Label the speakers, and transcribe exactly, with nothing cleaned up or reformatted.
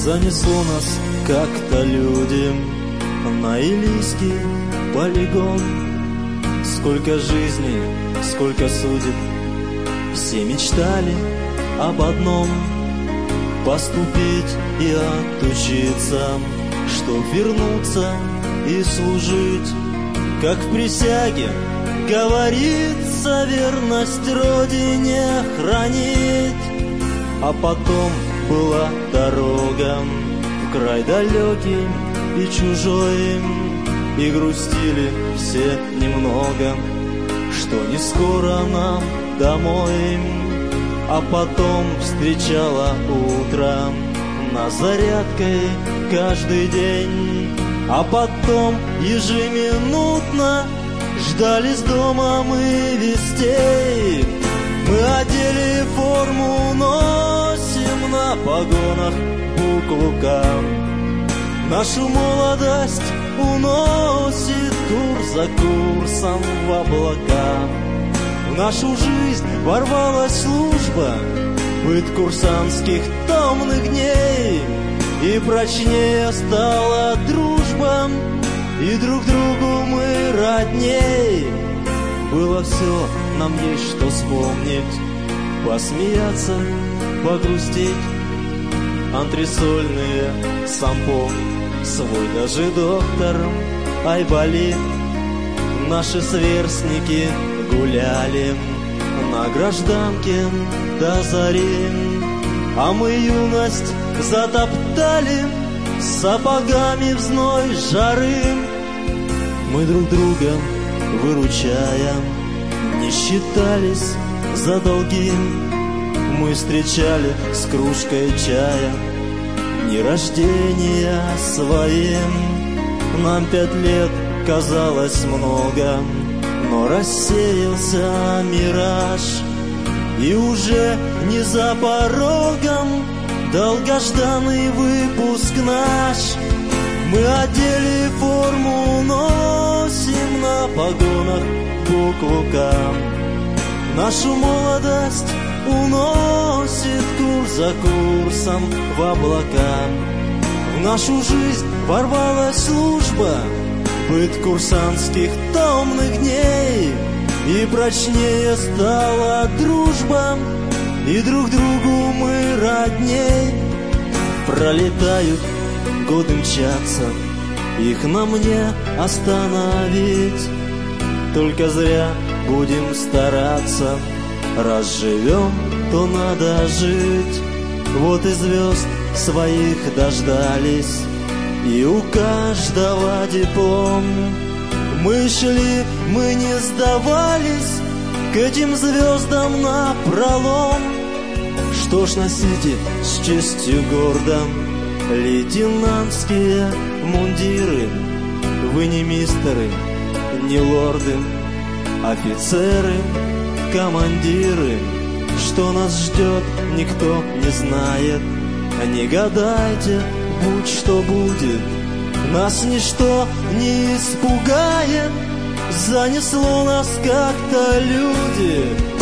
Speaker 1: Занесло нас как-то люди на Илийский полигон. Сколько жизней, сколько судеб, все мечтали об одном: поступить и отучиться, чтоб вернуться и служить. Как в присяге говорится, верность Родине хранить. А потом была дорога в край далекий и чужой, и грустили все немного, что не скоро нам домой. А потом встречала утро на зарядкой каждый день. А потом ежеминутно ждали с дома мы вестей. Мы одели форму, носим на погонах букву К. Нашу молодость уносит курс за курсом в облака. В нашу жизнь ворвалась служба, быт курсантских томных дней. И прочнее стала дружба, и друг другу мы родней. Было все, нам есть что вспомнить, посмеяться, погрустить. Антресольные сампо, свой даже доктор Айболит. Наши сверстники гуляли на гражданке до зари, а мы юность затоптали сапогами в зной жары. Мы друг друга выручая не считались за долги. Мы встречали с кружкой чая дни рождения своим. Нам пять лет казалось много, но рассеялся мираж, и уже не за порогом долгожданный выпуск наш. Мы одели форму, носим на погонах букву К. Нашу молодость уносит курс за курсом в облака. В нашу жизнь ворвалась служба, быт курсантских томных дней. И прочнее стала дружба, и друг другу мы родней. Пролетают годы, мчатся, их нам не остановить. Только зря будем стараться, раз живем, то надо жить. Вот и звезд своих дождались, и у каждого диплом. Мы шли, мы не сдавались, к этим звездам напролом. Что ж, носите с честью гордо лейтенантские мундиры. Вы не мистеры, не лорды, офицеры, командиры. Что нас ждет, никто не знает. Не гадайте, будь что будет, нас ничто не испугает. Занесло нас как-то люди